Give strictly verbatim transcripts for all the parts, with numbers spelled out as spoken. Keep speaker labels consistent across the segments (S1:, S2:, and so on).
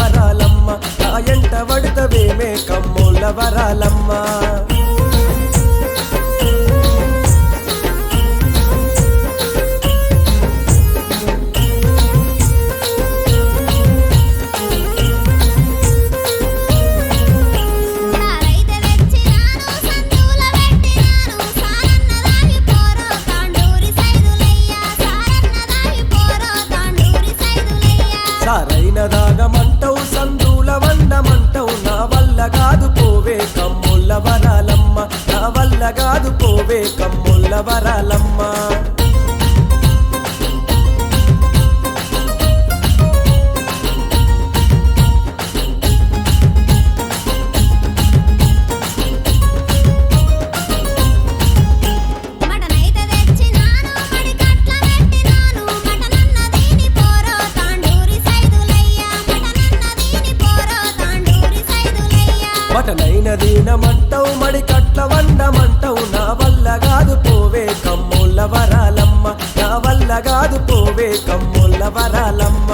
S1: వరాలమ్మ నా ఎంట వడతవేమే కమ్ముల వరాలమ్మ సారైన దాగమంటవు సందుల వండమంటవు నా వల్ల కాదు పోవే కమ్ముల వరాలమ్మ నా వల్ల కాదు పోవే కమ్ముల వరాలమ్మ మటనైన దీనమంటవు మడి కట్ల వండమంటవు నా వల్ల కాదు పోవే కమ్ముల వరాలమ్మ నా వల్ల కాదు పోవే కమ్ముల వరాలమ్మ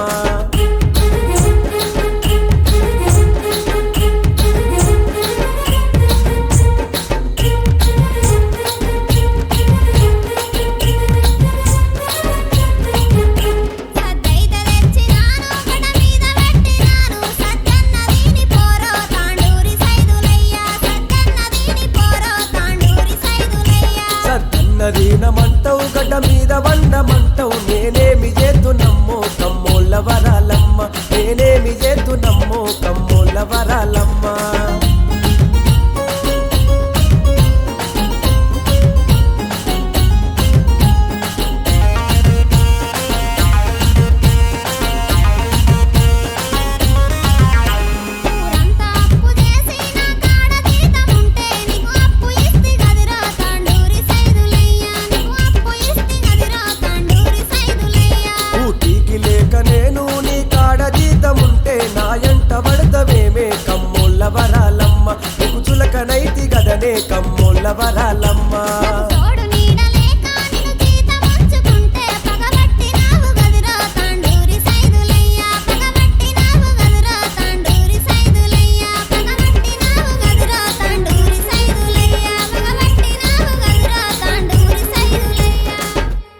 S1: దీనమంటవు గడ్డ మీద వండమంటవు నేనేమి చేతునమ్మో కమ్ముల వరాలమ్మ నేనేమి చేతునమ్మో కమ్ముల వరాలమ్మ వడతవేమే కమ్ముల వరాలమ్మ నీకు చులకనైతి గదనే కమ్ముల వరాలమ్మ